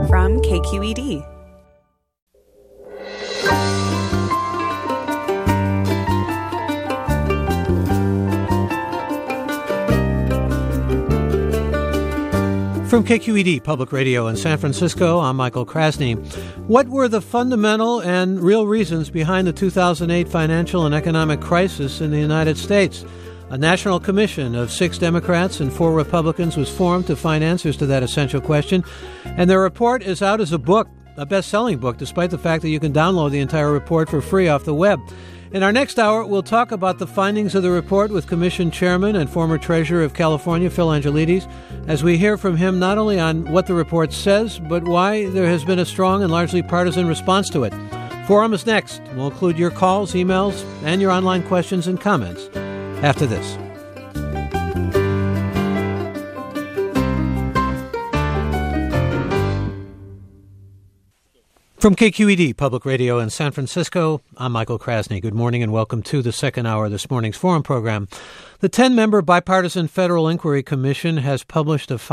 from KQED. From KQED Public Radio in San Francisco, I'm Michael Krasny. What were the fundamental and real reasons behind the 2008 financial and economic crisis in the United States? A national commission of 6 Democrats and 4 Republicans was formed to find answers to that essential question, and their report is out as a book, a best-selling book, despite the fact that you can download the entire report for free off the web. In our next hour, we'll talk about the findings of the report with Commission Chairman and former Treasurer of California, Phil Angelides, as we hear from him not only on what the report says, but why there has been a strong and largely partisan response to it. Forum is next. We'll include your calls, emails, and your online questions and comments after this. From KQED Public Radio in San Francisco, I'm Michael Krasny. Good morning and welcome to the second hour of this morning's Forum program. The 10-member Bipartisan Federal Inquiry Commission has published a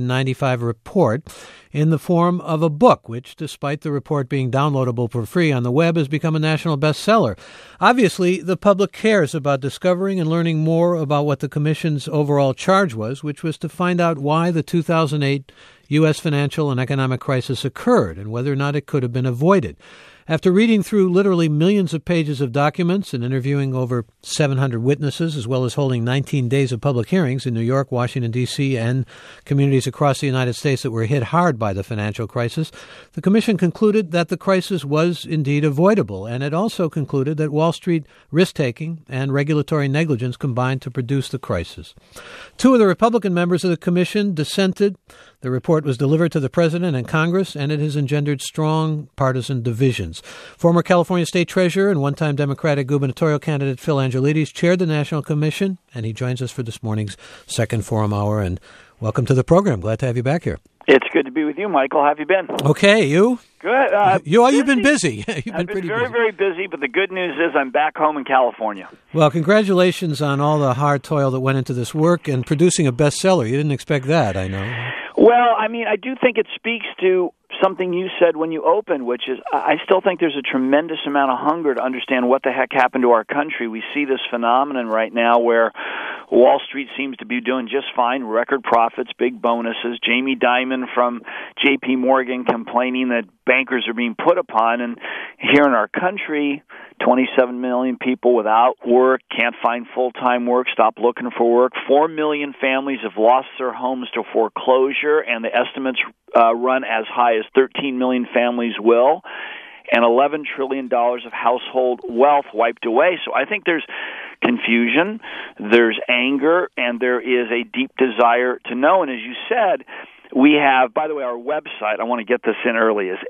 595 report in the form of a book, which, despite the report being downloadable for free on the web, has become a national bestseller. Obviously, the public cares about discovering and learning more about what the Commission's overall charge was, which was to find out why the 2008 U.S. financial and economic crisis occurred and whether or not it could have been avoided. After reading through literally millions of pages of documents and interviewing over 700 witnesses, as well as holding 19 days of public hearings in New York, Washington, D.C., and communities across the United States that were hit hard by the financial crisis, the Commission concluded that the crisis was indeed avoidable, and it also concluded that Wall Street risk-taking and regulatory negligence combined to produce the crisis. 2 of the Republican members of the Commission dissented. The report was delivered to the President and Congress, and it has engendered strong partisan divisions. Former California State Treasurer and one-time Democratic gubernatorial candidate Phil Angelides chaired the National Commission, and he joins us for this morning's second Forum Hour. And welcome to the program. Glad to have you back here. It's good to be with you, Michael. How have you been? Okay, you? Good. You've been busy. You've been pretty very, busy. very busy, but the good news is I'm back home in California. Well, congratulations on all the hard toil that went into this work and producing a bestseller. You didn't expect that, I know. Well, I mean, I do think it speaks to something you said when you opened, which is I still think there's a tremendous amount of hunger to understand what the heck happened to our country. We see this phenomenon right now where Wall Street seems to be doing just fine, record profits, big bonuses. Jamie Dimon from J.P. Morgan complaining that bankers are being put upon. And here in our country, 27 million people without work, can't find full-time work, stop looking for work. 4 million families have lost their homes to foreclosure, and the estimates run as high as 13 million families will, and $11 trillion of household wealth wiped away. So I think there's confusion, there's anger, and there is a deep desire to know. And as you said, we have, by the way, our website, I want to get this in early, is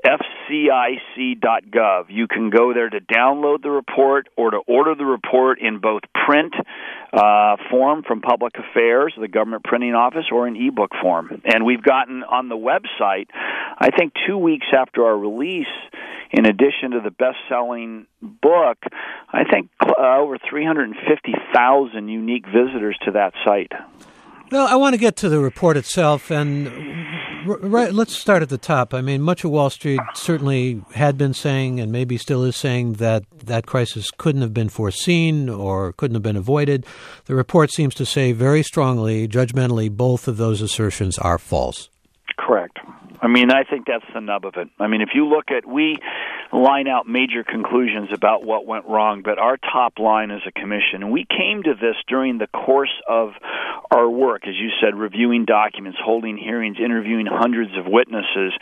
fcic.gov. You can go there to download the report or to order the report in both print form from Public Affairs, the government printing office, or in ebook form. And we've gotten on the website, I think 2 weeks after our release, in addition to the best-selling book, I think over 350,000 unique visitors to that site. Well, I want to get to the report itself, and let's start at the top. I mean, much of Wall Street certainly had been saying, and maybe still is saying, that that crisis couldn't have been foreseen or couldn't have been avoided. The report seems to say very strongly, judgmentally, both of those assertions are false. Correct. I mean, I think that's the nub of it. I mean, if you look at, we line out major conclusions about what went wrong, but our top line as a commission, and we came to this during the course of our work, as you said, reviewing documents, holding hearings, interviewing hundreds of witnesses.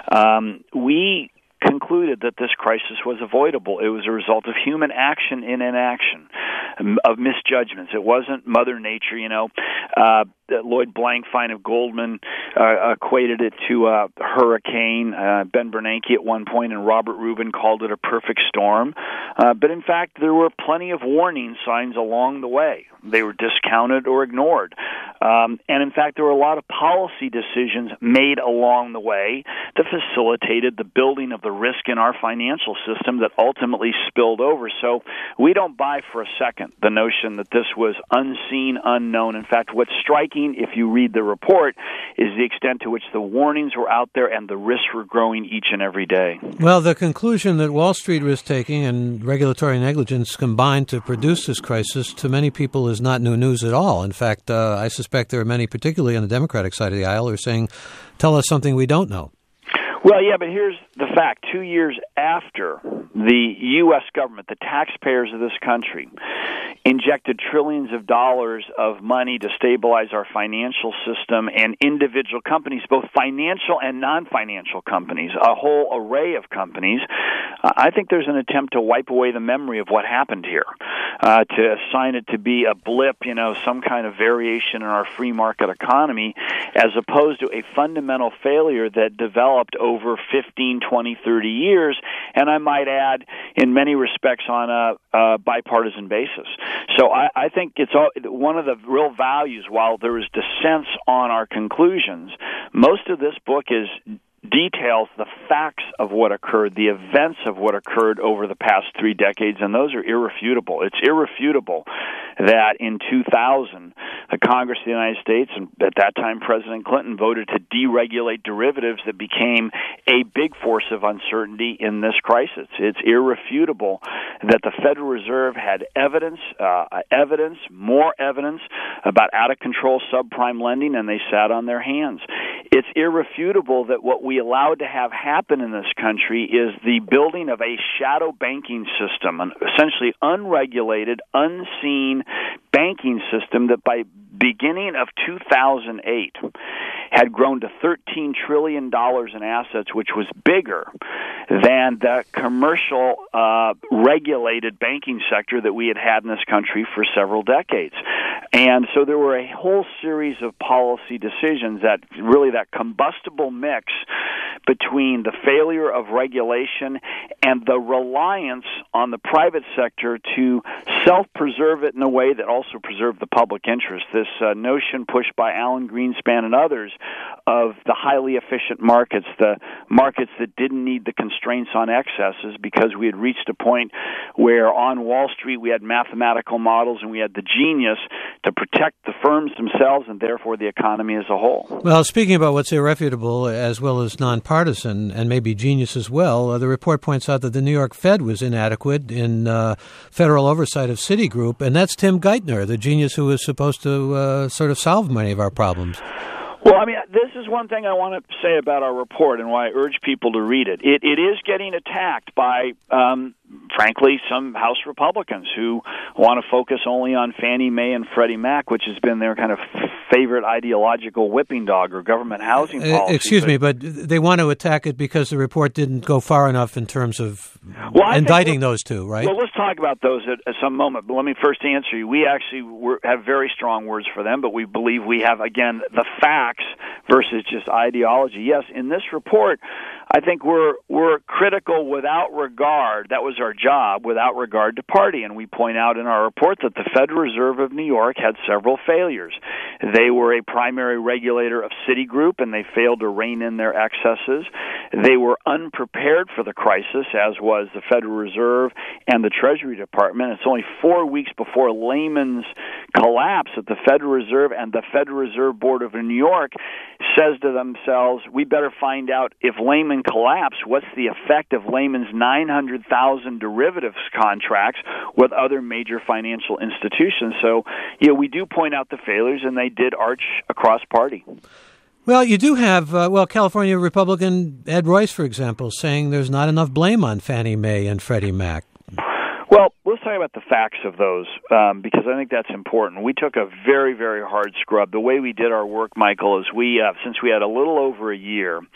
We concluded that this crisis was avoidable. It was a result of human action in inaction, of misjudgments. It wasn't Mother Nature, Lloyd Blankfein of Goldman equated it to a hurricane. Ben Bernanke at one point and Robert Rubin called it a perfect storm. But in fact, there were plenty of warning signs along the way. They were discounted or ignored. And in fact, there were a lot of policy decisions made along the way that facilitated the building of the risk in our financial system that ultimately spilled over. So we don't buy for a second the notion that this was unseen, unknown. In fact, what's striking, if you read the report, is the extent to which the warnings were out there and the risks were growing each and every day. Well, the conclusion that Wall Street risk-taking and regulatory negligence combined to produce this crisis to many people is not new news at all. In fact, I suspect there are many, particularly on the Democratic side of the aisle, who are saying, tell us something we don't know. Well, yeah, but here's the fact. 2 years after the U.S. government, the taxpayers of this country, injected trillions of dollars of money to stabilize our financial system and individual companies, both financial and non-financial companies, a whole array of companies, I think there's an attempt to wipe away the memory of what happened here, to assign it to be a blip, some kind of variation in our free market economy, as opposed to a fundamental failure that developed over 15, 20, 30 years, and I might add, in many respects, on a bipartisan basis. So I think it's one of the real values, while there is dissents on our conclusions, most of this book details the facts of what occurred, the events of what occurred over the past 3 decades, and those are irrefutable. It's irrefutable that in 2000, the Congress of the United States, and at that time President Clinton, voted to deregulate derivatives that became a big force of uncertainty in this crisis. It's irrefutable that the Federal Reserve had more evidence about out-of-control subprime lending, and they sat on their hands. It's irrefutable that what we allowed to have happen in this country is the building of a shadow banking system, an essentially unregulated, unseen banking system that by beginning of 2008 had grown to $13 trillion in assets, which was bigger than the commercial regulated banking sector that we had in this country for several decades. And so there were a whole series of policy decisions that combustible mix between the failure of regulation and the reliance on the private sector to self-preserve it in a way that also preserved the public interest. This notion pushed by Alan Greenspan and others of the highly efficient markets, the markets that didn't need the constraints on excesses, because we had reached a point where on Wall Street we had mathematical models and we had the genius to protect the firms themselves and therefore the economy as a whole. Well, speaking about what's irrefutable as well as nonpartisan and maybe genius as well, the report points out that the New York Fed was inadequate in federal oversight of Citigroup, and that's Tim Geithner, the genius who was supposed to sort of solve many of our problems. Well, this is one thing I want to say about our report and why I urge people to read it. It is getting attacked by, frankly, some House Republicans who want to focus only on Fannie Mae and Freddie Mac, which has been their kind of favorite ideological whipping dog or government housing policy. Excuse me, but they want to attack it because the report didn't go far enough in terms of indicting those two, right? Well, let's talk about those at some moment, but let me first answer you. We actually have very strong words for them, but we believe we have, again, the facts versus just ideology. Yes, in this report, I think we're critical without regard. That was our job, without regard to party. And we point out in our report that the Federal Reserve of New York had several failures. They were a primary regulator of Citigroup, and they failed to rein in their excesses. They were unprepared for the crisis, as was the Federal Reserve and the Treasury Department. It's only 4 weeks before Lehman's collapse that the Federal Reserve and the Federal Reserve Board of New York says to themselves, we better find out if Lehman collapsed, what's the effect of Lehman's 900,000 derivatives contracts with other major financial institutions. So, we do point out the failures, and they did arch across party. Well, you do have, California Republican Ed Royce, for example, saying there's not enough blame on Fannie Mae and Freddie Mac. Well, let's talk about the facts of those, because I think that's important. We took a very, very hard scrub. The way we did our work, Michael, is since we had a little over a year,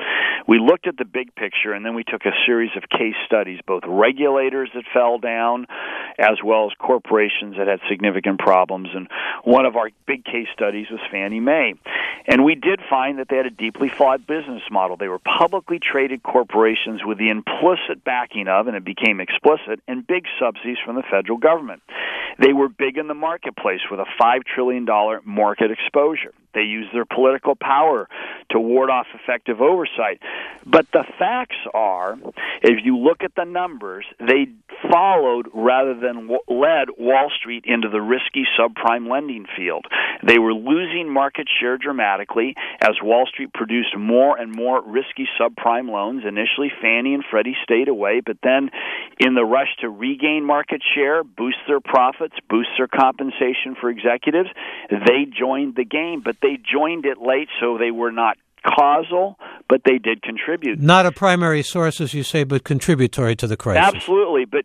We looked at the big picture, and then we took a series of case studies, both regulators that fell down as well as corporations that had significant problems. And one of our big case studies was Fannie Mae. And we did find that they had a deeply flawed business model. They were publicly traded corporations with the implicit backing of, and it became explicit, and big subsidies from the federal government. They were big in the marketplace with a $5 trillion market exposure. They used their political power to ward off effective oversight. But the facts are, if you look at the numbers, they followed rather than led Wall Street into the risky subprime lending field. They were losing market share dramatically as Wall Street produced more and more risky subprime loans. Initially, Fannie and Freddie stayed away, but then in the rush to regain market share, boost their profits, boost their compensation for executives, they joined the game. But they joined it late, so they were not causal, but they did contribute. Not a primary source, as you say, but contributory to the crisis. Absolutely. But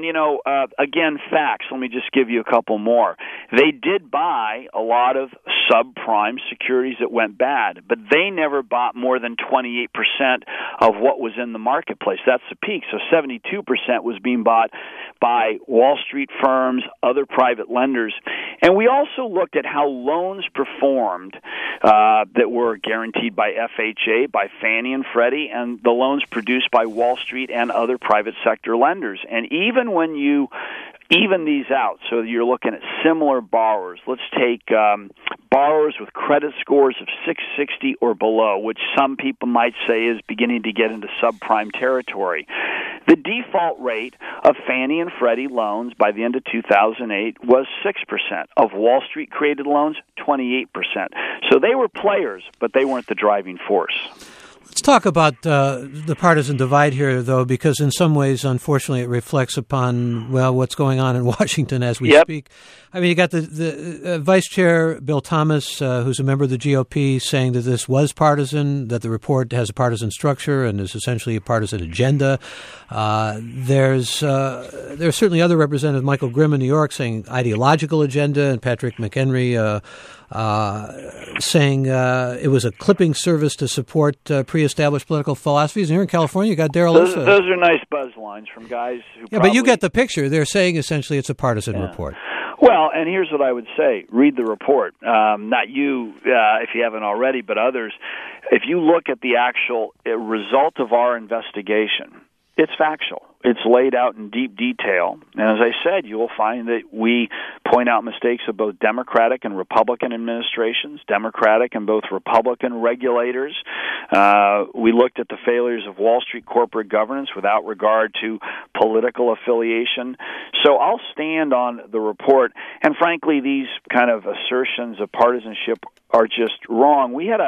again, facts. Let me just give you a couple more. They did buy a lot of subprime securities that went bad, but they never bought more than 28% of what was in the marketplace. That's the peak. So 72% was being bought by Wall Street firms, other private lenders. And we also looked at how loans performed that were guaranteed by FHA, by Fannie and Freddie, and the loans produced by Wall Street and other private sector lenders. And even when you even these out, so you're looking at similar borrowers. Let's take borrowers with credit scores of 660 or below, which some people might say is beginning to get into subprime territory. The default rate of Fannie and Freddie loans by the end of 2008 was 6%. Of Wall Street-created loans, 28%. So they were players, but they weren't the driving force. Let's talk about the partisan divide here, though, because in some ways, unfortunately, it reflects upon, what's going on in Washington as we speak. I mean, you got the Vice Chair, Bill Thomas, who's a member of the GOP, saying that this was partisan, that the report has a partisan structure and is essentially a partisan agenda. There's certainly other representatives, Michael Grimm in New York, saying ideological agenda, and Patrick McHenry saying it was a clipping service to support pre-established political philosophies. And here in California, you got Darrell Issa. Those are nice buzz lines from guys who but you get the picture. They're saying essentially it's a partisan report. Well, and here's what I would say. Read the report. Not you, if you haven't already, but others. If you look at the actual result of our investigation, it's factual. It's laid out in deep detail. And as I said, you will find that we point out mistakes of both Democratic and Republican administrations, Democratic and both Republican regulators. We looked at the failures of Wall Street corporate governance without regard to political affiliation. So I'll stand on the report. And frankly, these kind of assertions of partisanship are just wrong. We had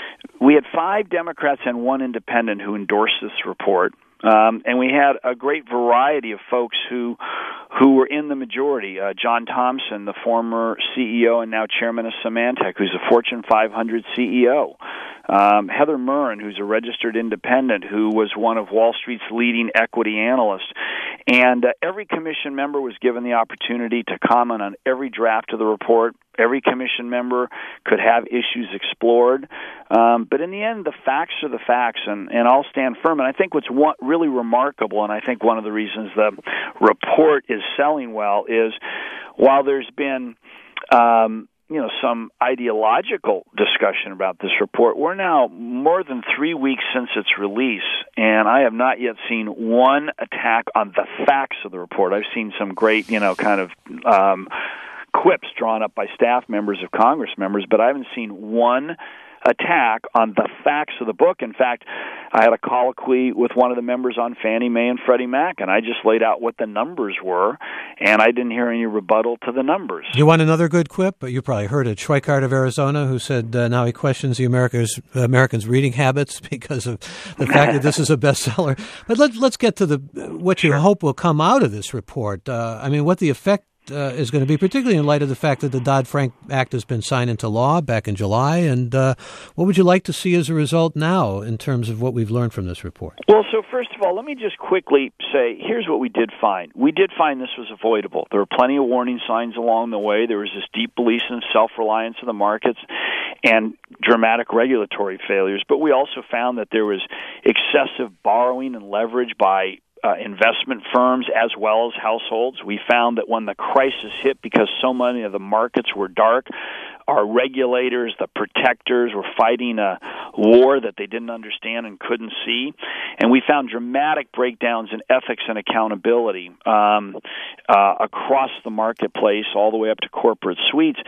5 Democrats and 1 independent who endorsed this report. And we had a great variety of folks who were in the majority. John Thompson, the former CEO and now chairman of Symantec, who's a Fortune 500 CEO. Heather Murren, who's a registered independent, who was one of Wall Street's leading equity analysts. And every commission member was given the opportunity to comment on every draft of the report. Every commission member could have issues explored. But in the end, the facts are the facts, and I'll stand firm. And I think what's really remarkable, and I think one of the reasons the report is selling well, is while there's been some ideological discussion about this report, we're now more than 3 weeks since its release, and I have not yet seen one attack on the facts of the report. I've seen some great, quips drawn up by staff members of Congress members, but I haven't seen one attack on the facts of the book. In fact, I had a colloquy with one of the members on Fannie Mae and Freddie Mac, and I just laid out what the numbers were, and I didn't hear any rebuttal to the numbers. You want another good quip? You probably heard it. Schweikart of Arizona, who said now he questions the Americans' reading habits because of the fact that this is a bestseller. But let's get to what you hope will come out of this report. What the effect is going to be, particularly in light of the fact that the Dodd-Frank Act has been signed into law back in July. And what would you like to see as a result now in terms of what we've learned from this report? Well, so first of all, let me just quickly say, here's what we did find. We did find this was avoidable. There were plenty of warning signs along the way. There was this deep belief in self-reliance of the markets and dramatic regulatory failures. But we also found that there was excessive borrowing and leverage by investment firms as well as households. We found that when the crisis hit, because so many of the markets were dark, our regulators, the protectors, were fighting a war that they didn't understand and couldn't see. And we found dramatic breakdowns in ethics and accountability across the marketplace, all the way up to corporate suites.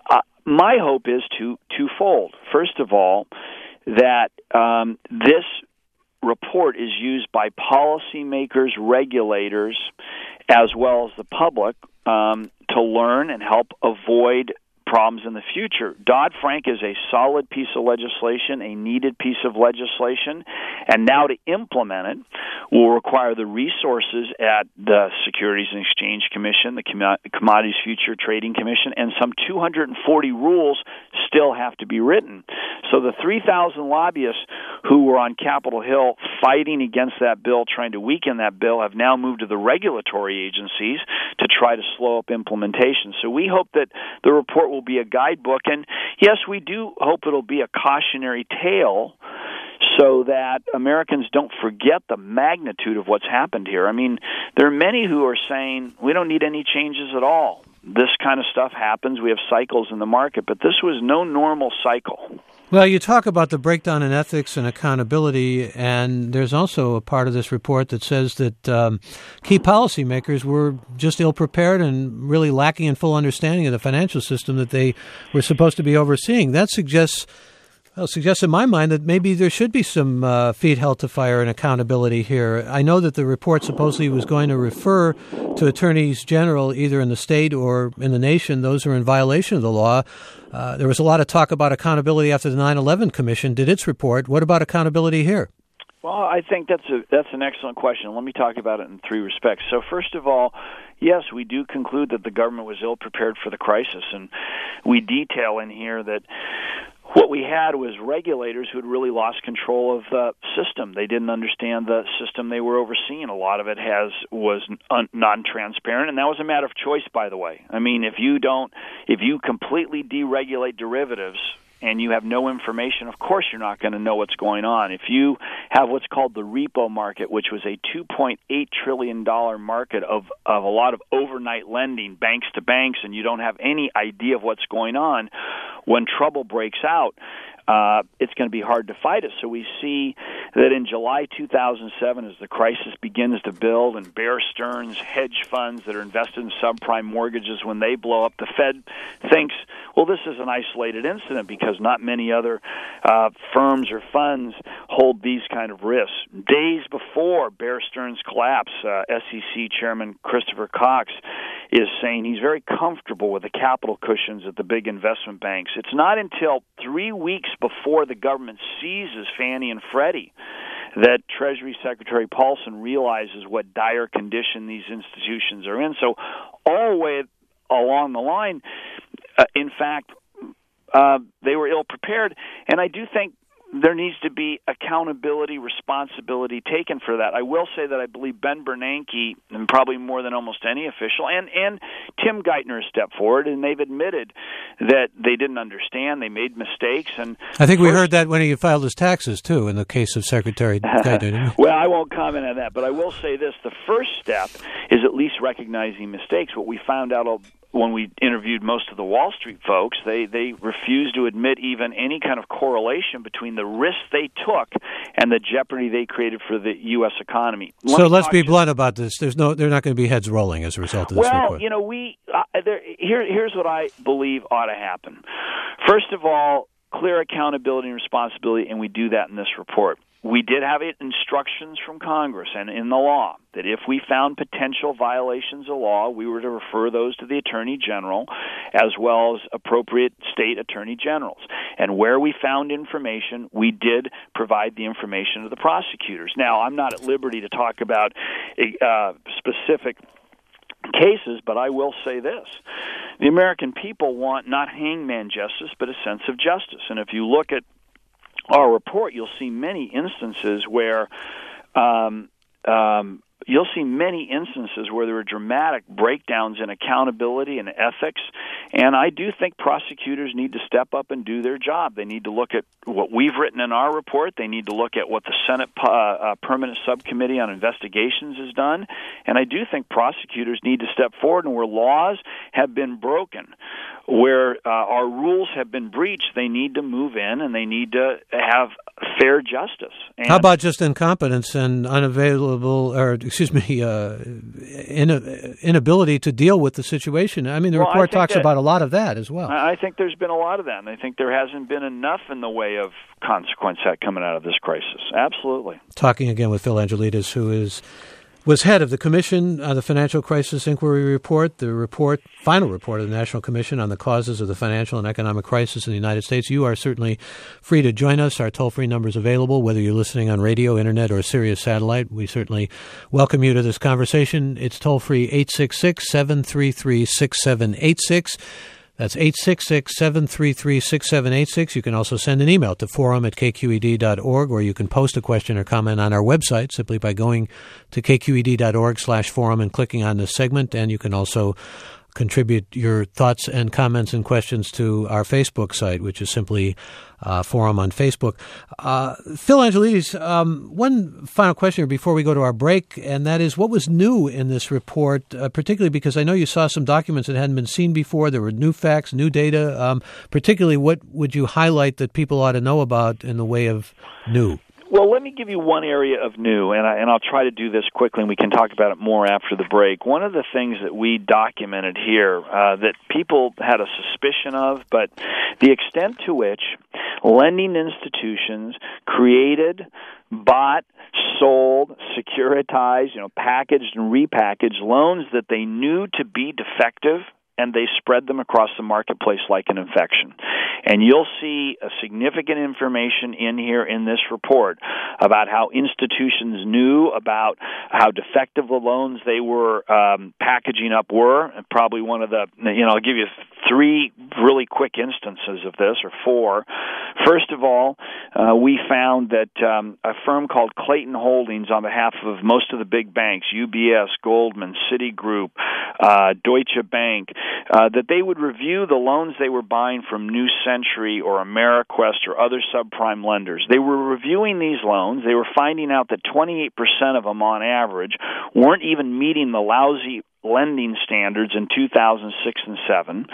My hope is twofold. First of all, that this report is used by policymakers, regulators, as well as the public to learn and help avoid problems in the future. Dodd-Frank is a solid piece of legislation, a needed piece of legislation, and now to implement it will require the resources at the Securities and Exchange Commission, the Commodities Future Trading Commission, and some 240 rules still have to be written. So the 3,000 lobbyists who were on Capitol Hill fighting against that bill, trying to weaken that bill, have now moved to the regulatory agencies to try to slow up implementation. So we hope that the report will be a guidebook, and yes, we do hope it'll be a cautionary tale so that Americans don't forget the magnitude of what's happened here. I mean, there are many who are saying we don't need any changes at all. This kind of stuff happens. We have cycles in the market, but this was no normal cycle. Well, you talk about the breakdown in ethics and accountability, and there's also a part of this report that says that key policymakers were just ill-prepared and really lacking in full understanding of the financial system that they were supposed to be overseeing. That suggests in my mind that maybe there should be some feet held to fire and accountability here. I know that the report supposedly was going to refer to attorneys general either in the state or in the nation, those who are in violation of the law. There was a lot of talk about accountability after the 9/11 Commission did its report. What about accountability here? Well, I think that's an excellent question. Let me talk about it in three respects. So first of all, yes, we do conclude that the government was ill-prepared for the crisis, and we detail in here that what we had was regulators who had really lost control of the system. They didn't understand the system they were overseeing. A lot of it was non-transparent, and that was a matter of choice, by the way. I mean, if you completely deregulate derivatives and you have no information, of course you're not going to know what's going on. If you have what's called the repo market, which was a $2.8 trillion market of a lot of overnight lending, banks to banks, and you don't have any idea of what's going on, when trouble breaks out, it's going to be hard to fight it. So we see that in July 2007, as the crisis begins to build and Bear Stearns hedge funds that are invested in subprime mortgages, when they blow up, the Fed thinks, well, this is an isolated incident because not many other firms or funds hold these kind of risks. Days before Bear Stearns' collapse, SEC Chairman Christopher Cox is saying he's very comfortable with the capital cushions at the big investment banks. It's not until 3 weeks before the government seizes Fannie and Freddie that Treasury Secretary Paulson realizes what dire condition these institutions are in. So all the way along the line, in fact, they were ill-prepared, and I do think there needs to be accountability, responsibility taken for that. I will say that I believe Ben Bernanke, and probably more than almost any official, and Tim Geithner has stepped forward, and they've admitted that they didn't understand, they made mistakes. And I think we heard that when he filed his taxes, too, in the case of Secretary Geithner. Well, I won't comment on that, but I will say this. The first step is at least recognizing mistakes. What we found out when we interviewed most of the Wall Street folks, they refused to admit even any kind of correlation between the risks they took and the jeopardy they created for the U.S. economy. So let's be blunt about this. They're not going to be heads rolling as a result of this report. Well, here's what I believe ought to happen. First of all, clear accountability and responsibility, and we do that in this report. We did have instructions from Congress and in the law that if we found potential violations of law, we were to refer those to the Attorney General as well as appropriate state Attorney Generals. And where we found information, we did provide the information to the prosecutors. Now, I'm not at liberty to talk about specific cases, but I will say this. The American people want not hangman justice, but a sense of justice. And if you look at our report, you'll see many instances where there are dramatic breakdowns in accountability and ethics, and I do think prosecutors need to step up and do their job. They need to look at what we've written in our report. They need to look at what the Senate Permanent Subcommittee on Investigations has done, and I do think prosecutors need to step forward, and where laws have been broken, where our rules have been breached, they need to move in and they need to have fair justice. And how about just incompetence and inability to deal with the situation? I mean, the report talks about a lot of that as well. I think there's been a lot of that, and I think there hasn't been enough in the way of consequence coming out of this crisis. Absolutely. Talking again with Phil Angelides, who was head of the commission, the Financial Crisis Inquiry Report, the final report of the National Commission on the Causes of the Financial and Economic Crisis in the United States. You are certainly free to join us. Our toll-free number is available, whether you're listening on radio, internet, or Sirius Satellite. We certainly welcome you to this conversation. It's toll-free 866-733-6786. That's 866-733-6786. You can also send an email to forum@kqed.org, or you can post a question or comment on our website simply by going to kqed.org/forum and clicking on this segment. And you can also contribute your thoughts and comments and questions to our Facebook site, which is simply Forum on Facebook. Phil Angelides, one final question here before we go to our break, and that is, what was new in this report, particularly because I know you saw some documents that hadn't been seen before. There were new facts, new data. Particularly, what would you highlight that people ought to know about in the way of new? Well, let me give you one area of new, and I'll try to do this quickly, and we can talk about it more after the break. One of the things that we documented here that people had a suspicion of, but the extent to which lending institutions created, bought, sold, securitized, packaged and repackaged loans that they knew to be defective, and they spread them across the marketplace like an infection. And you'll see a significant information in here in this report about how institutions knew about how defective the loans they were packaging up were. And probably one of the, I'll give you three really quick instances of this, or four. First of all, we found that a firm called Clayton Holdings, on behalf of most of the big banks, UBS, Goldman, Citigroup, Deutsche Bank, that they would review the loans they were buying from New Century or Ameriquest or other subprime lenders. They were reviewing these loans. They were finding out that 28% of them on average weren't even meeting the lousy lending standards in 2006 and 2007.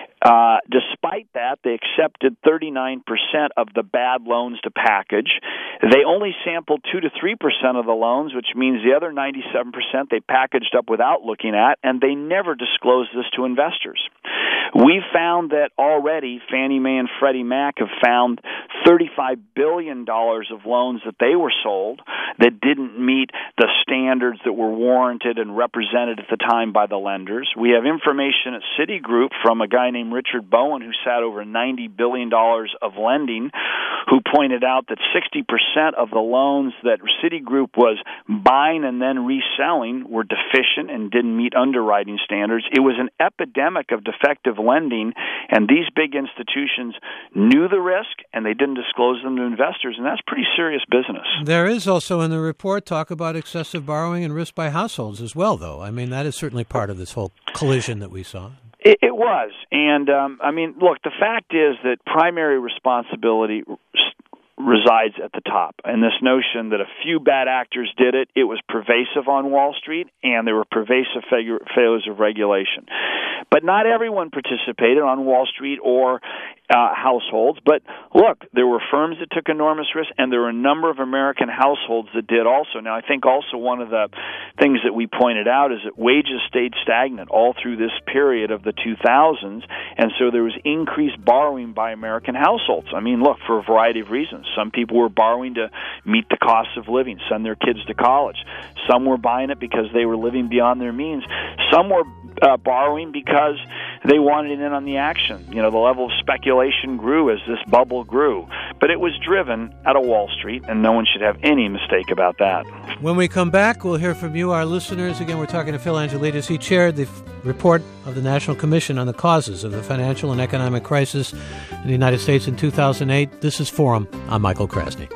Despite that, they accepted 39% of the bad loans to package. They only sampled 2 to 3% of the loans, which means the other 97% they packaged up without looking at, and they never disclosed this to investors. We found that already Fannie Mae and Freddie Mac have found $35 billion of loans that they were sold that didn't meet the standards that were warranted and represented at the time by the lenders. We have information at Citigroup from a guy named Richard Bowen, who sat over $90 billion of lending, who pointed out that 60% of the loans that Citigroup was buying and then reselling were deficient and didn't meet underwriting standards. It was an epidemic of defective lending, and these big institutions knew the risk, and they didn't disclose them to investors, and that's pretty serious business. There is also in the report talk about excessive borrowing and risk by households as well, though. I mean, that is certainly part of this whole collision that we saw. It was. And, look, the fact is that primary responsibility resides at the top. And this notion that a few bad actors did it, it was pervasive on Wall Street, and there were pervasive failures of regulation. But not everyone participated on Wall Street or households. But look, there were firms that took enormous risk, and there were a number of American households that did also. Now, I think also one of the things that we pointed out is that wages stayed stagnant all through this period of the 2000s, and so there was increased borrowing by American households. I mean, look, for a variety of reasons. Some people were borrowing to meet the cost of living, send their kids to college. Some were buying it because they were living beyond their means. Some were borrowing because they wanted in on the action. The level of speculation grew as this bubble grew. But it was driven out of Wall Street, and no one should have any mistake about that. When we come back, we'll hear from you, our listeners. Again, we're talking to Phil Angelides. He chaired the report of the National Commission on the Causes of the Financial and Economic Crisis in the United States in 2008. This is Forum. I'm Michael Krasny.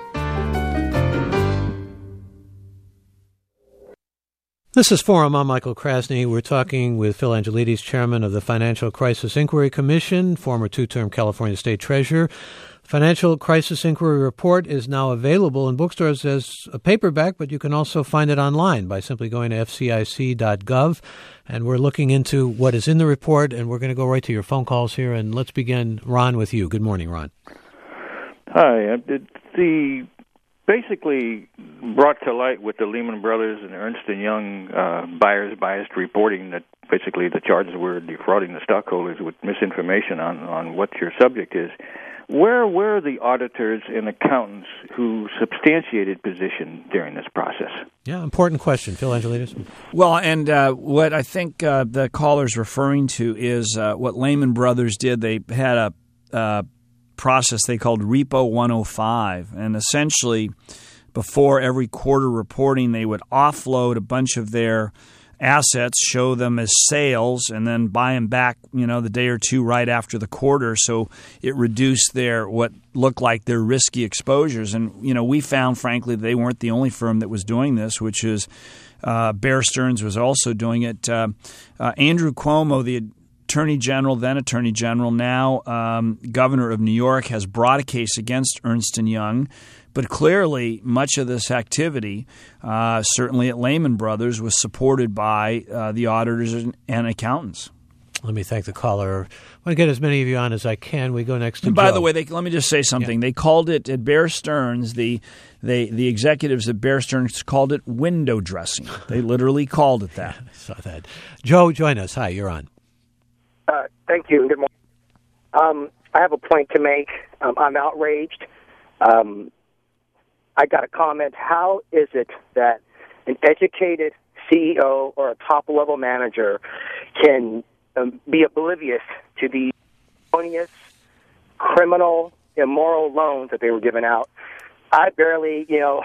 This is Forum. I'm Michael Krasny. We're talking with Phil Angelides, chairman of the Financial Crisis Inquiry Commission, former two-term California State Treasurer. Financial Crisis Inquiry Report is now available in bookstores as a paperback, but you can also find it online by simply going to fcic.gov. And we're looking into what is in the report, and we're going to go right to your phone calls here. And let's begin, Ron, with you. Good morning, Ron. Hi. The basically brought to light with the Lehman Brothers and Ernst & Young biased reporting that basically the charges were defrauding the stockholders with misinformation on what your subject is. Where were the auditors and accountants who substantiated position during this process? Yeah, important question. Phil Angelides. Well, and what I think the caller's referring to is what Lehman Brothers did. They had a process they called Repo 105, and essentially before every quarter reporting, they would offload a bunch of their assets, show them as sales, and then buy them back, the day or two right after the quarter. So it reduced their what looked like their risky exposures. And we found, frankly, they weren't the only firm that was doing this, which is Bear Stearns was also doing it. Andrew Cuomo, the Attorney General, then Attorney General, now Governor of New York, has brought a case against Ernst & Young. But clearly, much of this activity, certainly at Lehman Brothers, was supported by the auditors and accountants. Let me thank the caller. I want to get as many of you on as I can. We go next to And by Joe. the way, let me just say something. Yeah. They called it at Bear Stearns, the executives at Bear Stearns called it window dressing. They literally called it that. I saw that. Joe, join us. Hi, you're on. Thank you. Good morning. I have a point to make. I'm outraged. I got a comment. How is it that an educated CEO or a top-level manager can be oblivious to the erroneous, criminal, immoral loans that they were giving out? I barely,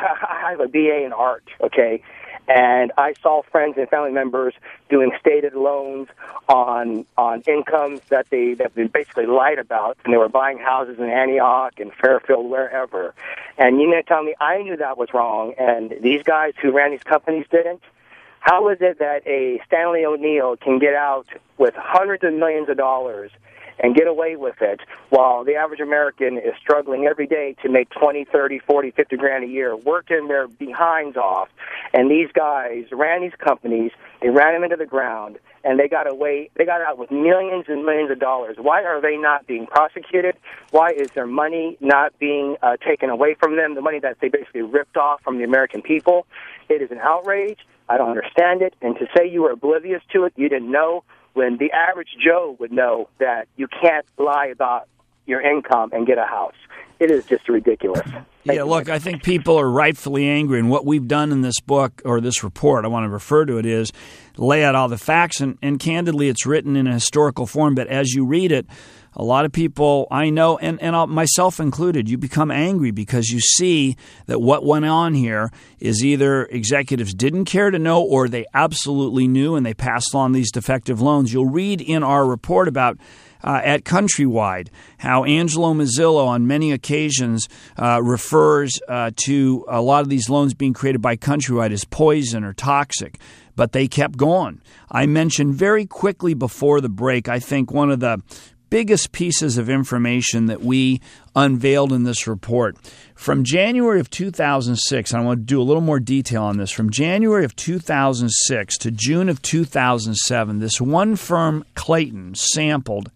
I have a BA in art, okay? And I saw friends and family members doing stated loans on incomes that they basically lied about, and they were buying houses in Antioch and Fairfield, wherever. And you're going to tell me I knew that was wrong, and these guys who ran these companies didn't? How is it that a Stanley O'Neill can get out with hundreds of millions of dollars and get away with it while the average American is struggling every day to make 20, 30, 40, 50 grand a year, working their behinds off? And these guys ran these companies, they ran them into the ground, and they got out with millions and millions of dollars. Why are they not being prosecuted? Why is their money not being taken away from them, the money that they basically ripped off from the American people? It is an outrage. I don't understand it. And to say you were oblivious to it, you didn't know, when the average Joe would know that you can't lie about your income and get a house. It is just ridiculous. Yeah, look, I think people are rightfully angry, and what we've done in this book, or this report, I want to refer to it, is lay out all the facts, and candidly, it's written in a historical form, but as you read it, a lot of people I know, and myself included, you become angry because you see that what went on here is either executives didn't care to know or they absolutely knew and they passed on these defective loans. You'll read in our report about at Countrywide how Angelo Mazzillo on many occasions refers to a lot of these loans being created by Countrywide as poison or toxic, but they kept going. I mentioned very quickly before the break, I think one of the biggest pieces of information that we unveiled in this report. From January of 2006, and I want to do a little more detail on this, from January of 2006 to June of 2007, this one firm, Clayton, sampled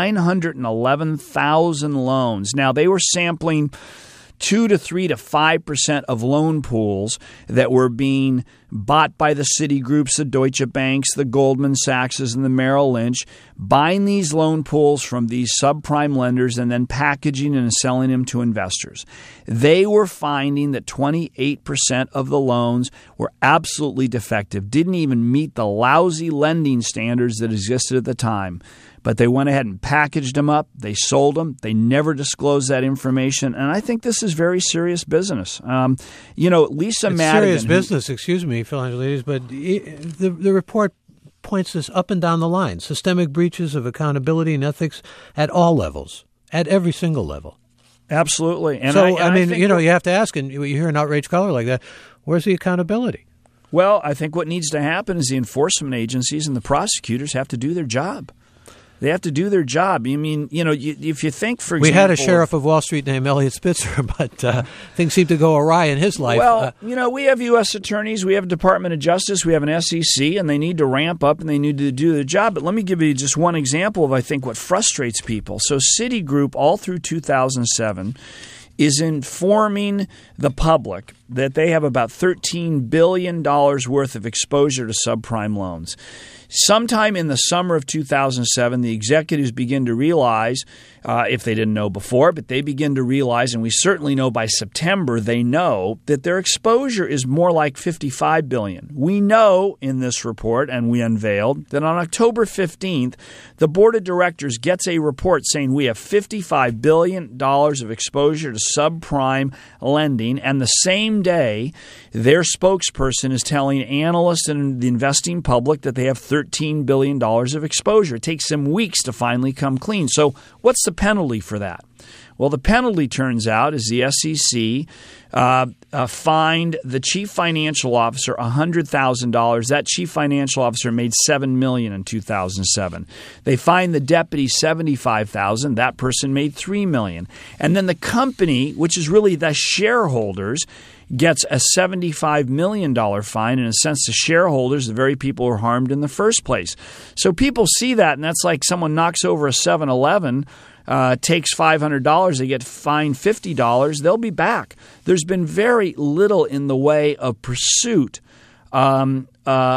911,000 loans. Now, they were sampling 2 to 3 to 5% of loan pools that were being bought by the Citigroups, the Deutsche Banks, the Goldman Sachses, and the Merrill Lynch, buying these loan pools from these subprime lenders and then packaging and selling them to investors. They were finding that 28% of the loans were absolutely defective, didn't even meet the lousy lending standards that existed at the time. but they went ahead and packaged them up. They sold them. They never disclosed that information. And I think this is very serious business. Lisa Madigan. Serious business, excuse me, Phil Angelides, but the report points this up and down the line. Systemic breaches of accountability and ethics at all levels, at every single level. Absolutely. And so, you have to ask, and you hear an outraged caller like that, where's the accountability? Well, I think what needs to happen is the enforcement agencies and the prosecutors have to do their job. They have to do their job. I mean, if you think, for example... We had a sheriff of Wall Street named Eliot Spitzer, but things seem to go awry in his life. Well, we have U.S. attorneys, we have a Department of Justice, we have an SEC, and they need to ramp up and they need to do their job. But let me give you just one example of, I think, what frustrates people. So Citigroup, all through 2007... is informing the public that they have about $13 billion worth of exposure to subprime loans. Sometime in the summer of 2007, the executives begin to realize, if they didn't know before, but they begin to realize, and we certainly know by September, they know that their exposure is more like $55 billion. We know in this report, and we unveiled, that on October 15th, the board of directors gets a report saying we have $55 billion of exposure to subprime lending, and the same day, their spokesperson is telling analysts and the investing public that they have $13 billion of exposure. It takes them weeks to finally come clean. So what's the penalty for that? Well, the penalty, turns out, is the SEC fined the chief financial officer $100,000. That chief financial officer made $7 million in 2007. They fined the deputy $75,000. That person made $3 million. And then the company, which is really the shareholders, gets a $75 million fine. In a sense, the shareholders, the very people who are harmed in the first place. So people see that, and that's like someone knocks over a 7-Eleven, takes $500, they get fined $50, they'll be back. There's been very little in the way of pursuit of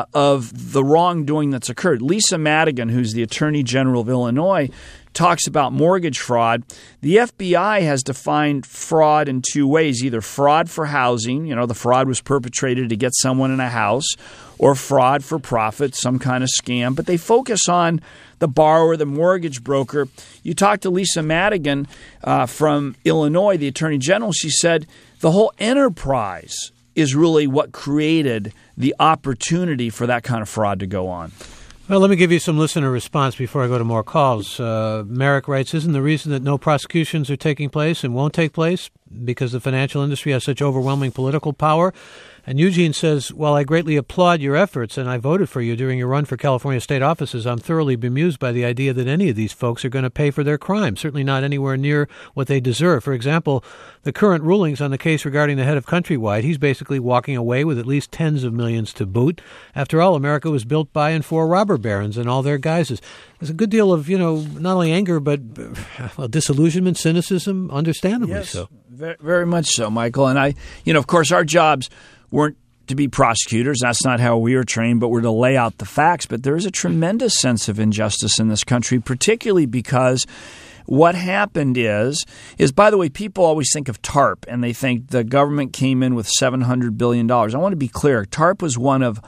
the wrongdoing that's occurred. Lisa Madigan, who's the Attorney General of Illinois, talks about mortgage fraud. The FBI has defined fraud in two ways, either fraud for housing, the fraud was perpetrated to get someone in a house, or fraud for profit, some kind of scam. But they focus on the borrower, the mortgage broker. You talk to Lisa Madigan from Illinois, the Attorney General. She said the whole enterprise is really what created the opportunity for that kind of fraud to go on. Well, let me give you some listener response before I go to more calls. Merrick writes, isn't the reason that no prosecutions are taking place and won't take place because the financial industry has such overwhelming political power? And Eugene says, while I greatly applaud your efforts and I voted for you during your run for California state offices, I'm thoroughly bemused by the idea that any of these folks are going to pay for their crime, certainly not anywhere near what they deserve. For example, the current rulings on the case regarding the head of Countrywide, he's basically walking away with at least tens of millions to boot. After all, America was built by and for robber barons in all their guises. There's a good deal of, not only anger, but disillusionment, cynicism, understandably yes, so. Very much so, Michael. And of course, our jobs weren't to be prosecutors. That's not how we were trained, but we're to lay out the facts. But there is a tremendous sense of injustice in this country, particularly because what happened is, by the way, people always think of TARP and they think the government came in with $700 billion. I want to be clear. TARP was one of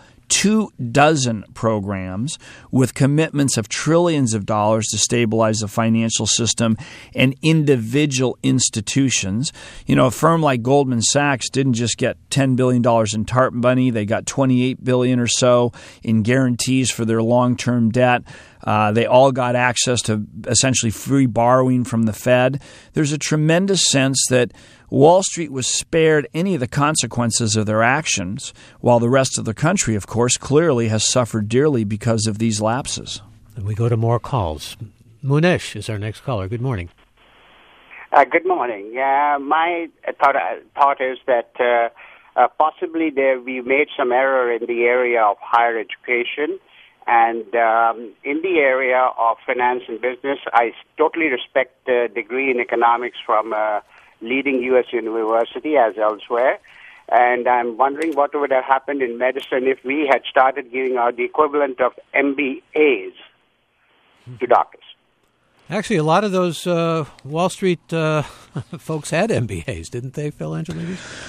24 programs with commitments of trillions of dollars to stabilize the financial system and individual institutions. A firm like Goldman Sachs didn't just get $10 billion in TARP money. They got $28 billion or so in guarantees for their long-term debt. They all got access to essentially free borrowing from the Fed. There's a tremendous sense that Wall Street was spared any of the consequences of their actions, while the rest of the country, of course, clearly has suffered dearly because of these lapses. And we go to more calls. Munesh is our next caller. Good morning. Good morning. My thought is that possibly we made some error in the area of higher education. And in the area of finance and business, I totally respect the degree in economics from a leading U.S. university as elsewhere. And I'm wondering what would have happened in medicine if we had started giving out the equivalent of MBAs to doctors. Actually, a lot of those Wall Street folks had MBAs, didn't they, Phil Angelides?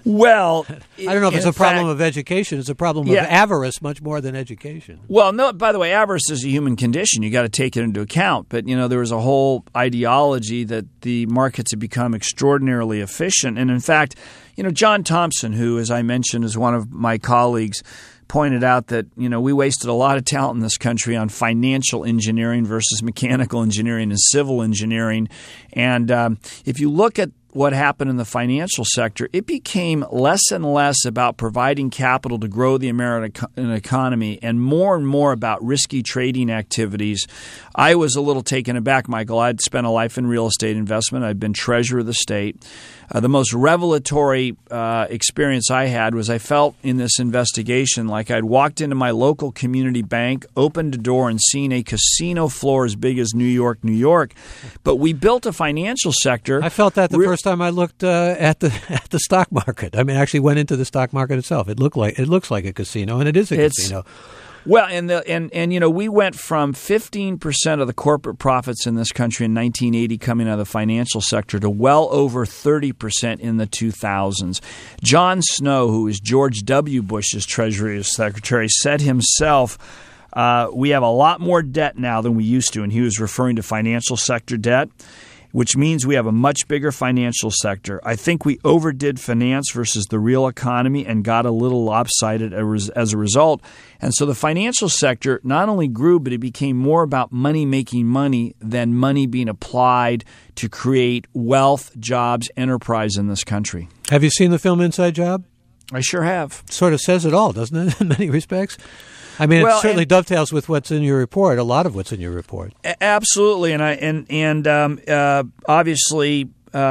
Well, I don't know if it's a problem of education. It's a problem of avarice much more than education. Well, no. By the way, avarice is a human condition. You got to take it into account. But there was a whole ideology that the markets have become extraordinarily efficient. And in fact, John Thompson, who, as I mentioned, is one of my colleagues, pointed out that we wasted a lot of talent in this country on financial engineering versus mechanical engineering and civil engineering. And if you look at what happened in the financial sector, it became less and less about providing capital to grow the American economy and more about risky trading activities. I was a little taken aback, Michael. I'd spent a life in real estate investment. I'd been treasurer of the state. The most revelatory experience I had was I felt in this investigation like I'd walked into my local community bank, opened a door, and seen a casino floor as big as New York, New York. But we built a financial sector. I felt that the first time I looked at the stock market. I mean, I actually went into the stock market itself. It looks like a casino, and it is a casino. Well, and we went from 15% of the corporate profits in this country in 1980 coming out of the financial sector to well over 30% in the 2000s. John Snow, who was George W. Bush's Treasury Secretary, said himself, we have a lot more debt now than we used to, and he was referring to financial sector debt, which means we have a much bigger financial sector. I think we overdid finance versus the real economy and got a little lopsided as a result. And so the financial sector not only grew, but it became more about money making money than money being applied to create wealth, jobs, enterprise in this country. Have you seen the film Inside Job? I sure have. Sort of says it all, doesn't it, in many respects? I mean, it certainly dovetails with what's in your report. A lot of what's in your report. Absolutely, and obviously,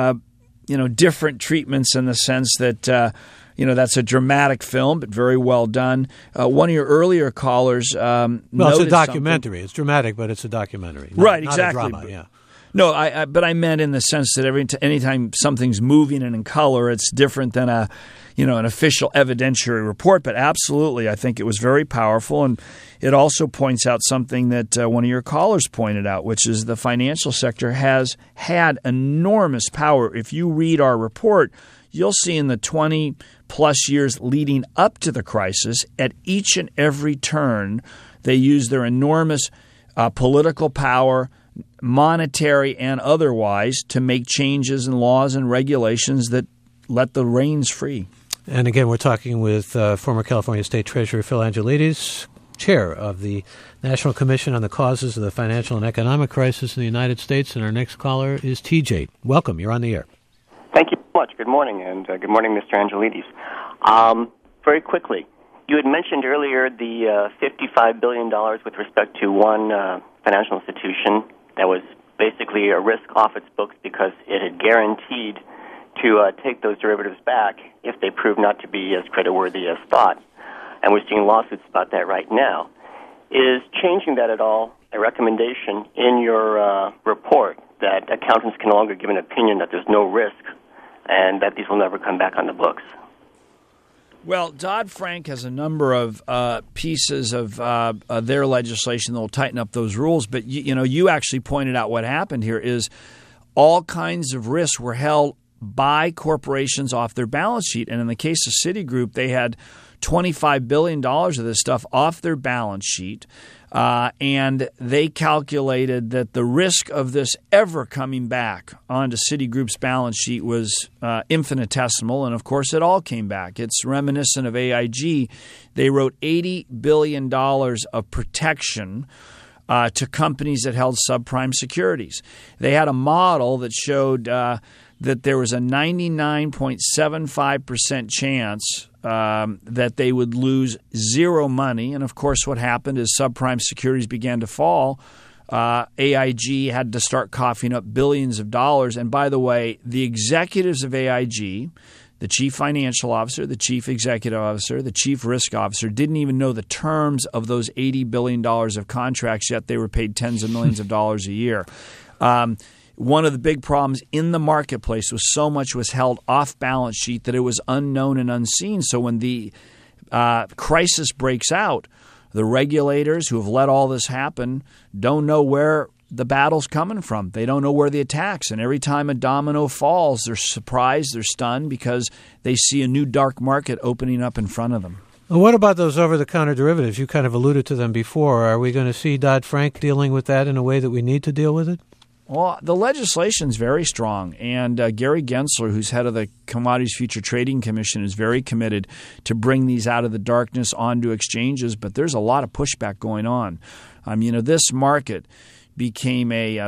different treatments in the sense that that's a dramatic film, but very well done. One of your earlier callers, it's a documentary. It's dramatic, but it's a documentary, right? Not Exactly. a drama. Yeah. No, but I meant in the sense that anytime something's moving and in color, it's different than an official evidentiary report. But absolutely, I think it was very powerful, and it also points out something that one of your callers pointed out, which is the financial sector has had enormous power. If you read our report, you'll see in the 20-plus years leading up to the crisis, at each and every turn, they used their enormous political power, monetary and otherwise, to make changes in laws and regulations that let the reins free. And again, we're talking with former California State Treasurer Phil Angelides, chair of the National Commission on the Causes of the Financial and Economic Crisis in the United States. And our next caller is TJ. Welcome. You're on the air. Thank you so much. Good morning, and good morning, Mr. Angelides. Very quickly, you had mentioned earlier the $55 billion with respect to one financial institution that was basically a risk off its books because it had guaranteed to take those derivatives back if they proved not to be as creditworthy as thought. And we're seeing lawsuits about that right now. Is changing that at all a recommendation in your report that accountants can no longer give an opinion that there's no risk and that these will never come back on the books? Well, Dodd-Frank has a number of pieces of their legislation that will tighten up those rules. But, you actually pointed out what happened here is all kinds of risks were held by corporations off their balance sheet. And in the case of Citigroup, they had $25 billion of this stuff off their balance sheet. And they calculated that the risk of this ever coming back onto Citigroup's balance sheet was infinitesimal. And, of course, it all came back. It's reminiscent of AIG. They wrote $80 billion of protection to companies that held subprime securities. They had a model that showed that there was a 99.75% chance that they would lose zero money. And, of course, what happened is subprime securities began to fall. AIG had to start coughing up billions of dollars. And, by the way, the executives of AIG, the chief financial officer, the chief executive officer, the chief risk officer, didn't even know the terms of those $80 billion of contracts, yet they were paid tens of millions of dollars a year. One of the big problems in the marketplace was so much was held off balance sheet that it was unknown and unseen. So when the crisis breaks out, the regulators who have let all this happen don't know where the battle's coming from. They don't know where the attack's. And every time a domino falls, they're surprised, they're stunned because they see a new dark market opening up in front of them. Well, what about those over-the-counter derivatives? You kind of alluded to them before. Are we going to see Dodd-Frank dealing with that in a way that we need to deal with it? Well, the legislation's very strong, and Gary Gensler, who's head of the Commodities Future Trading Commission, is very committed to bring these out of the darkness onto exchanges, but there's a lot of pushback going on. This market became a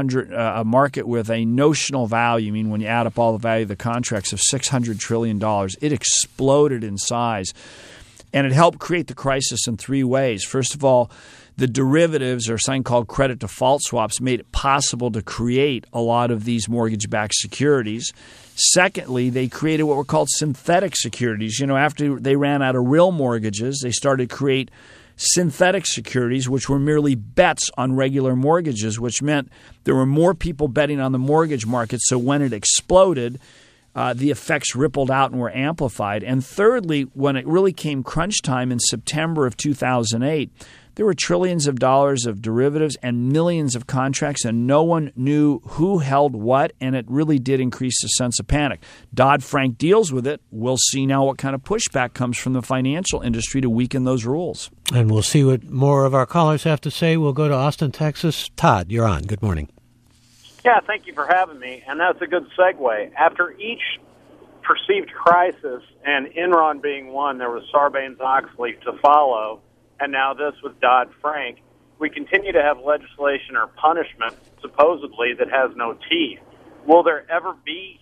market with a notional value. I mean, when you add up all the value of the contracts of $600 trillion, it exploded in size, and it helped create the crisis in three ways. First of all, the derivatives, or something called credit default swaps, made it possible to create a lot of these mortgage-backed securities. Secondly, they created what were called synthetic securities. After they ran out of real mortgages, they started to create synthetic securities, which were merely bets on regular mortgages, which meant there were more people betting on the mortgage market. So when it exploded, the effects rippled out and were amplified. And thirdly, when it really came crunch time in September of 2008, there were trillions of dollars of derivatives and millions of contracts, and no one knew who held what, and it really did increase the sense of panic. Dodd-Frank deals with it. We'll see now what kind of pushback comes from the financial industry to weaken those rules. And we'll see what more of our callers have to say. We'll go to Austin, Texas. Todd, you're on. Good morning. Yeah, thank you for having me, and that's a good segue. After each perceived crisis, and Enron being one, there was Sarbanes-Oxley to follow, and now this with Dodd-Frank, we continue to have legislation or punishment, supposedly, that has no teeth. Will there ever be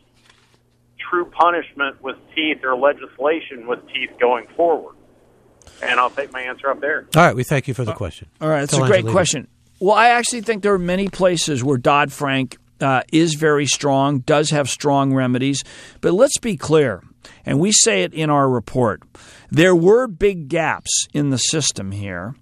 true punishment with teeth or legislation with teeth going forward? And I'll take my answer up there. All right, we thank you for the question. All right, that's a great question. Well, I actually think there are many places where Dodd-Frank is very strong, does have strong remedies. But let's be clear, and we say it in our report, there were big gaps in the system here,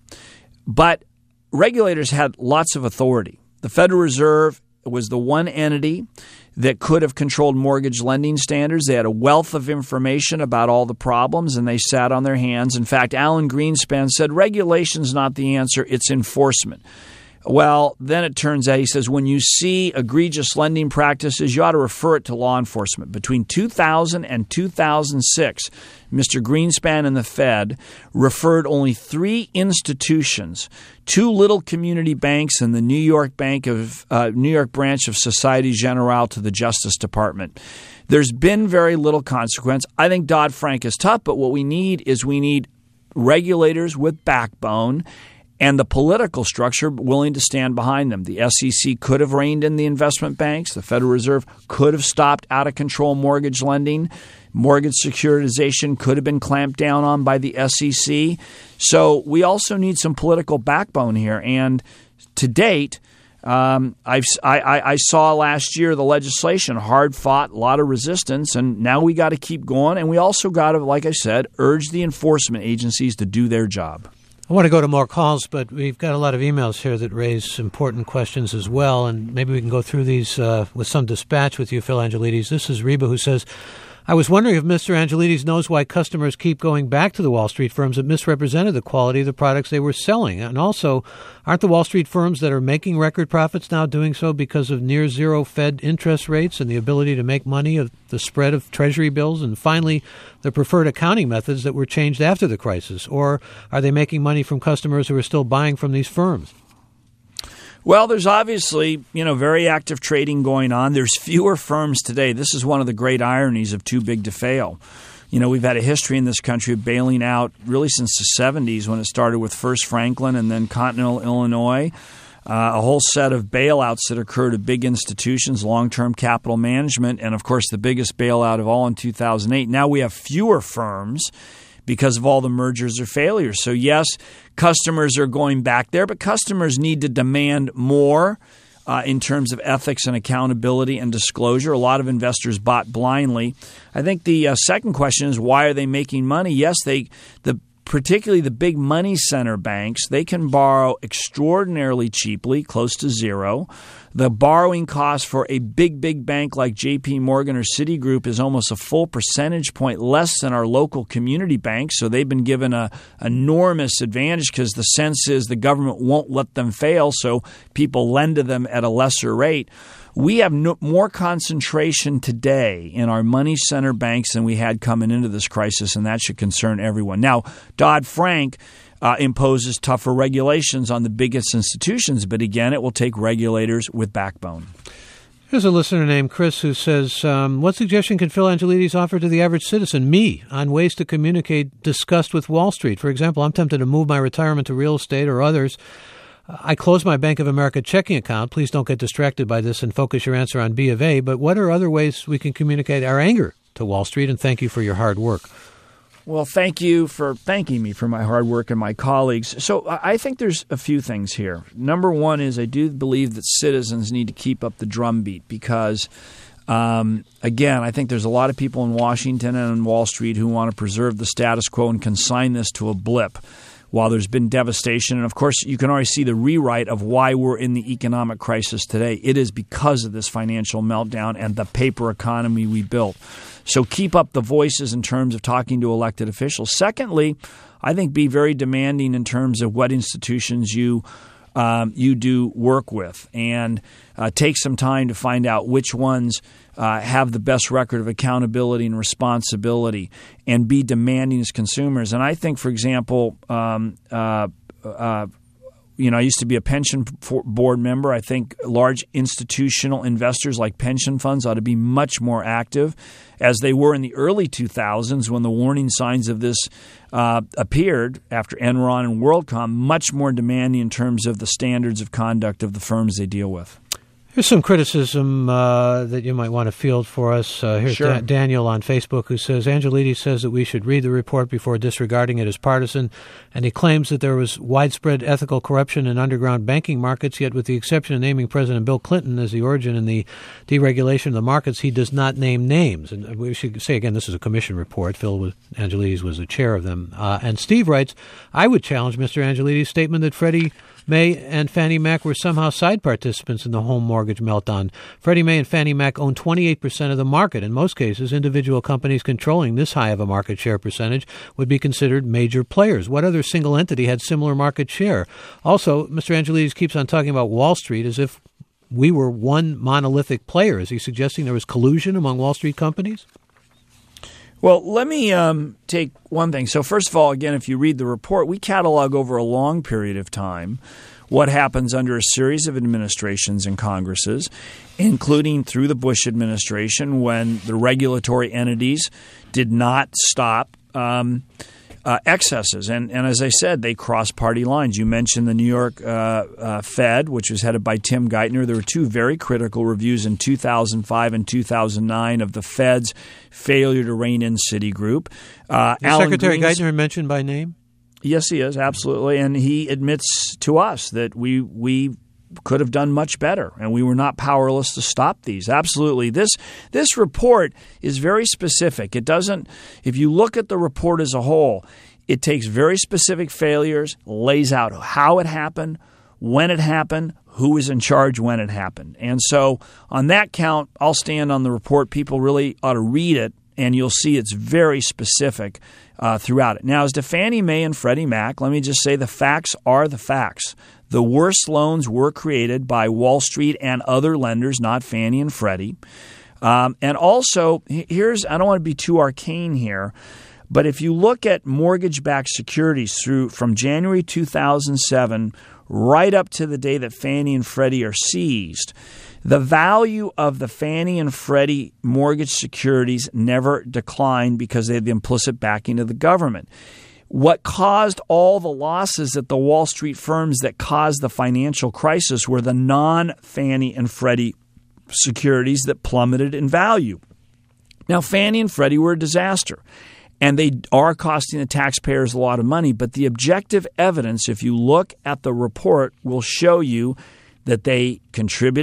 but regulators had lots of authority. The Federal Reserve was the one entity that could have controlled mortgage lending standards. They had a wealth of information about all the problems, and they sat on their hands. In fact, Alan Greenspan said regulation's not the answer, it's enforcement. Well, then it turns out, he says, when you see egregious lending practices, you ought to refer it to law enforcement. Between 2000 and 2006, Mr. Greenspan and the Fed referred only 3 institutions, 2 little community banks and the New York branch of Societe Generale, to the Justice Department. There's been very little consequence. I think Dodd-Frank is tough, but what we need is regulators with backbone and the political structure willing to stand behind them. The SEC could have reined in the investment banks. The Federal Reserve could have stopped out-of-control mortgage lending. Mortgage securitization could have been clamped down on by the SEC. So we also need some political backbone here. And to date, I saw last year the legislation, hard-fought, a lot of resistance, and now we got to keep going. And we also got to, like I said, urge the enforcement agencies to do their job. I want to go to more calls, but we've got a lot of emails here that raise important questions as well, and maybe we can go through these with some dispatch with you, Phil Angelides. This is Reba, who says, I was wondering if Mr. Angelides knows why customers keep going back to the Wall Street firms that misrepresented the quality of the products they were selling. And also, aren't the Wall Street firms that are making record profits now doing so because of near zero Fed interest rates and the ability to make money of the spread of Treasury bills? And finally, the preferred accounting methods that were changed after the crisis? Or are they making money from customers who are still buying from these firms? Well, there's obviously, very active trading going on. There's fewer firms today. This is one of the great ironies of too big to fail. We've had a history in this country of bailing out really since the 70s, when it started with First Franklin and then Continental Illinois. A whole set of bailouts that occurred at big institutions, long-term capital management, and of course the biggest bailout of all in 2008. Now we have fewer firms because of all the mergers or failures. So yes, customers are going back there, but customers need to demand more in terms of ethics and accountability and disclosure. A lot of investors bought blindly. I think the second question is, why are they making money? Yes, the particularly the big money center banks, they can borrow extraordinarily cheaply, close to zero. The borrowing cost for a big bank like J.P. Morgan or Citigroup is almost a full percentage point less than our local community banks. So they've been given an enormous advantage because the sense is the government won't let them fail, so people lend to them at a lesser rate. We have more concentration today in our money center banks than we had coming into this crisis, and that should concern everyone. Now, Dodd-Frank imposes tougher regulations on the biggest institutions, but again, it will take regulators with backbone. Here's a listener named Chris who says, what suggestion can Phil Angelides offer to the average citizen, me, on ways to communicate disgust with Wall Street? For example, I'm tempted to move my retirement to real estate or others. I closed my Bank of America checking account. Please don't get distracted by this and focus your answer on B of A. But what are other ways we can communicate our anger to Wall Street? And thank you for your hard work. Well, thank you for thanking me for my hard work and my colleagues. So I think there's a few things here. Number one is I do believe that citizens need to keep up the drumbeat because, again, I think there's a lot of people in Washington and on Wall Street who want to preserve the status quo and consign this to a blip while there's been devastation. And, of course, you can already see the rewrite of why we're in the economic crisis today. It is because of this financial meltdown and the paper economy we built. So keep up the voices in terms of talking to elected officials. Secondly, I think be very demanding in terms of what institutions you do work with, and take some time to find out which ones have the best record of accountability and responsibility, and be demanding as consumers. And I think, for example, I used to be a pension board member. I think large institutional investors like pension funds ought to be much more active, as they were in the early 2000s when the warning signs of this appeared after Enron and WorldCom, much more demanding in terms of the standards of conduct of the firms they deal with. Here's some criticism that you might want to field for us. Here's Sure. Daniel on Facebook who says, Angelides says that we should read the report before disregarding it as partisan, and he claims that there was widespread ethical corruption in underground banking markets, yet with the exception of naming President Bill Clinton as the origin in the deregulation of the markets, he does not name names. And we should say, again, this is a commission report. Angelides was the chair of them. And Steve writes, I would challenge Mr. Angelides' statement that Freddie Mae and Fannie Mac were somehow side participants in the home mortgage meltdown. Freddie Mae and Fannie Mac own 28% of the market. In most cases, individual companies controlling this high of a market share percentage would be considered major players. What other single entity had similar market share? Also, Mr. Angelides keeps on talking about Wall Street as if we were one monolithic player. Is he suggesting there was collusion among Wall Street companies? Well, let me take one thing. So first of all, again, if you read the report, we catalog over a long period of time what happens under a series of administrations and Congresses, including through the Bush administration when the regulatory entities did not stop excesses. And as I said, they cross party lines. You mentioned the New York Fed, which was headed by Tim Geithner. There were two very critical reviews in 2005 and 2009 of the Fed's failure to rein in Citigroup. Secretary Geithner mentioned by name? Yes, he is, absolutely. And he admits to us that we could have done much better, and we were not powerless to stop these. Absolutely. This report is very specific. It doesn't – if you look at the report as a whole, it takes very specific failures, lays out how it happened, when it happened, who was in charge when it happened. And so on that count, I'll stand on the report. People really ought to read it, and you'll see it's very specific throughout it. Now, as to Fannie Mae and Freddie Mac, let me just say the facts are the facts. The worst loans were created by Wall Street and other lenders, not Fannie and Freddie. And also, I don't want to be too arcane here, but if you look at mortgage-backed securities from January 2007 right up to the day that Fannie and Freddie are seized, the value of the Fannie and Freddie mortgage securities never declined because they had the implicit backing of the government. What caused all the losses at the Wall Street firms that caused the financial crisis were the non-Fannie and Freddie securities that plummeted in value. Now, Fannie and Freddie were a disaster, and they are costing the taxpayers a lot of money, but the objective evidence, if you look at the report, will show you that they contributed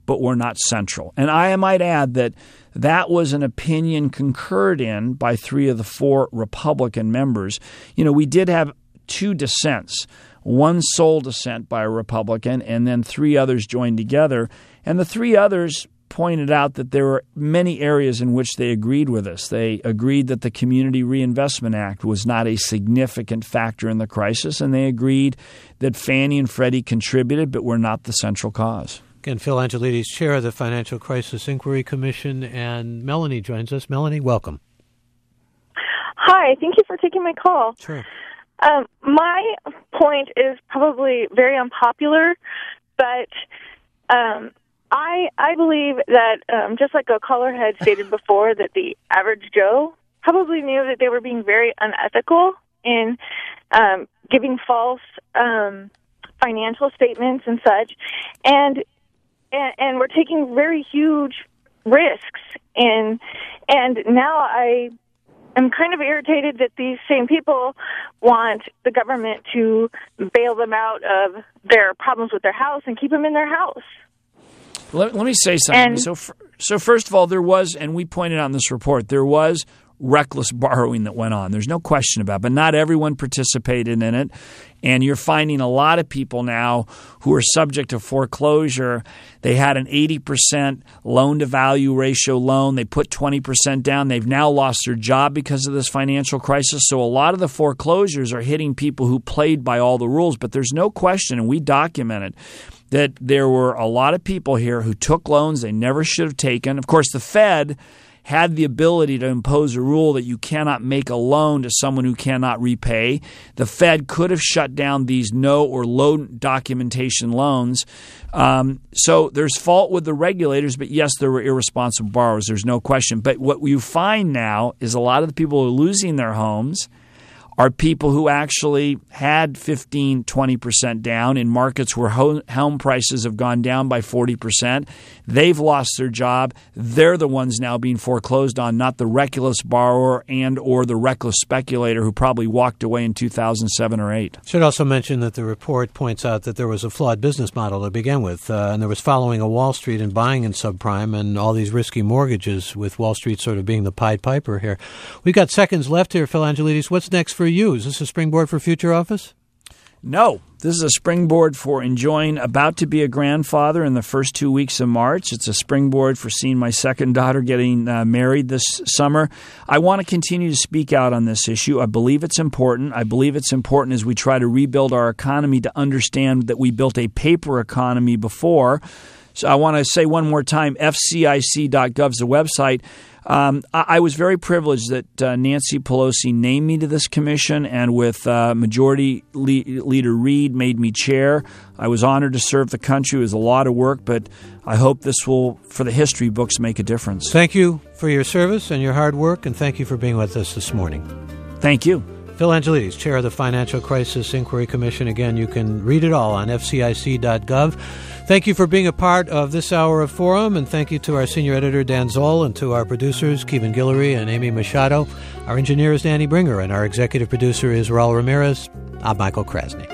but were not central. And I might add that was an opinion concurred in by 3 of the 4 Republican members. We did have 2 dissents, one sole dissent by a Republican, and then 3 others joined together. And the 3 others pointed out that there were many areas in which they agreed with us. They agreed that the Community Reinvestment Act was not a significant factor in the crisis, and they agreed that Fannie and Freddie contributed but were not the central cause. Again, Phil Angelides, chair of the Financial Crisis Inquiry Commission, and Melanie joins us. Melanie, welcome. Hi, thank you for taking my call. Sure. My point is probably very unpopular, but I believe that, just like a caller had stated before, that the average Joe probably knew that they were being very unethical in giving false financial statements and such, and we're taking very huge risks. And now I'm kind of irritated that these same people want the government to bail them out of their problems with their house and keep them in their house. Let me say something. So first of all, there was, and we pointed out in this report, there was reckless borrowing that went on. There's no question about it, but not everyone participated in it. And you're finding a lot of people now who are subject to foreclosure. They had an 80% loan-to-value ratio loan. They put 20% down. They've now lost their job because of this financial crisis. So a lot of the foreclosures are hitting people who played by all the rules. But there's no question, and we documented, that there were a lot of people here who took loans they never should have taken. Of course, the Fed had the ability to impose a rule that you cannot make a loan to someone who cannot repay. The Fed could have shut down these no or low documentation loans. So there's fault with the regulators, but yes, there were irresponsible borrowers. There's no question. But what you find now is a lot of the people who are losing their homes are people who actually had 15, 20% down in markets where home prices have gone down by 40%. They've lost their job. They're the ones now being foreclosed on, not the reckless borrower and or the reckless speculator who probably walked away in 2007 or 8. Should also mention that the report points out that there was a flawed business model to begin with, and there was following a Wall Street and buying in subprime and all these risky mortgages, with Wall Street sort of being the Pied Piper here. We've got seconds left here, Phil Angelides. What's next for you? Is this a springboard for future office? No. This is a springboard for enjoying about to be a grandfather in the first 2 weeks of March. It's a springboard for seeing my second daughter getting married this summer. I want to continue to speak out on this issue. I believe it's important. I believe it's important as we try to rebuild our economy to understand that we built a paper economy before. So I want to say one more time, FCIC.gov is the website. I was very privileged that Nancy Pelosi named me to this commission, and with Majority Leader Reid made me chair. I was honored to serve the country. It was a lot of work, but I hope this will, for the history books, make a difference. Thank you for your service and your hard work, and thank you for being with us this morning. Thank you. Phil Angelides, chair of the Financial Crisis Inquiry Commission. Again, you can read it all on FCIC.gov. Thank you for being a part of this hour of Forum, and thank you to our senior editor, Dan Zoll, and to our producers, Kevin Guillory and Amy Machado. Our engineer is Danny Bringer, and our executive producer is Raul Ramirez. I'm Michael Krasny.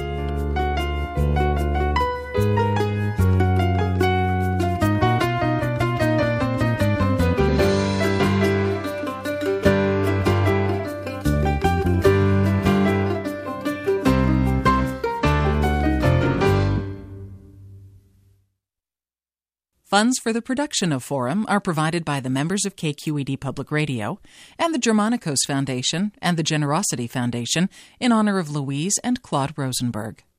Funds for the production of Forum are provided by the members of KQED Public Radio and the Germanicos Foundation and the Generosity Foundation in honor of Louise and Claude Rosenberg.